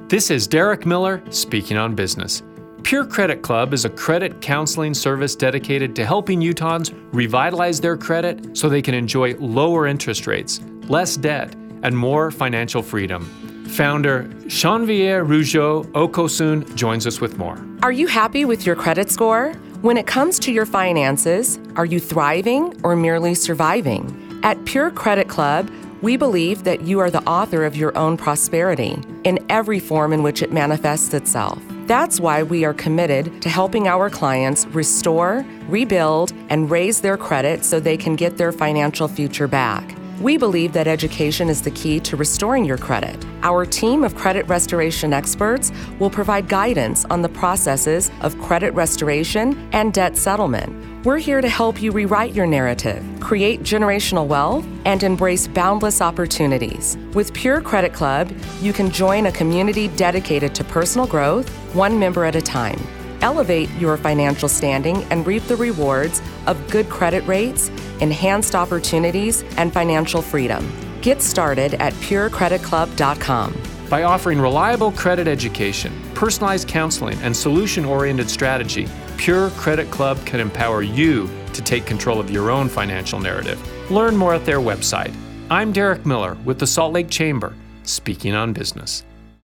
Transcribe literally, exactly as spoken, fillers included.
This is Derek Miller speaking on business. Pure Credit Club is a credit counseling service dedicated to helping Utahns revitalize their credit so they can enjoy lower interest rates, less debt, and more financial freedom. Founder Jean-Pierre Rougeau Okosun joins us with more. Are you happy with your credit score? When it comes to your finances, are you thriving or merely surviving? At Pure Credit Club, we believe that you are the author of your own prosperity in every form in which it manifests itself. That's why we are committed to helping our clients restore, rebuild, and raise their credit so they can get their financial future back. We believe that education is the key to restoring your credit. Our team of credit restoration experts will provide guidance on the processes of credit restoration and debt settlement. We're here to help you rewrite your narrative, create generational wealth, and embrace boundless opportunities. With Pure Credit Club, you can join a community dedicated to personal growth, one member at a time. Elevate your financial standing and reap the rewards of good credit rates, enhanced opportunities, and financial freedom. Get started at pure credit club dot com. By offering reliable credit education, personalized counseling, and solution-oriented strategy, Pure Credit Club can empower you to take control of your own financial narrative. Learn more at their website. I'm Derek Miller with the Salt Lake Chamber, speaking on business.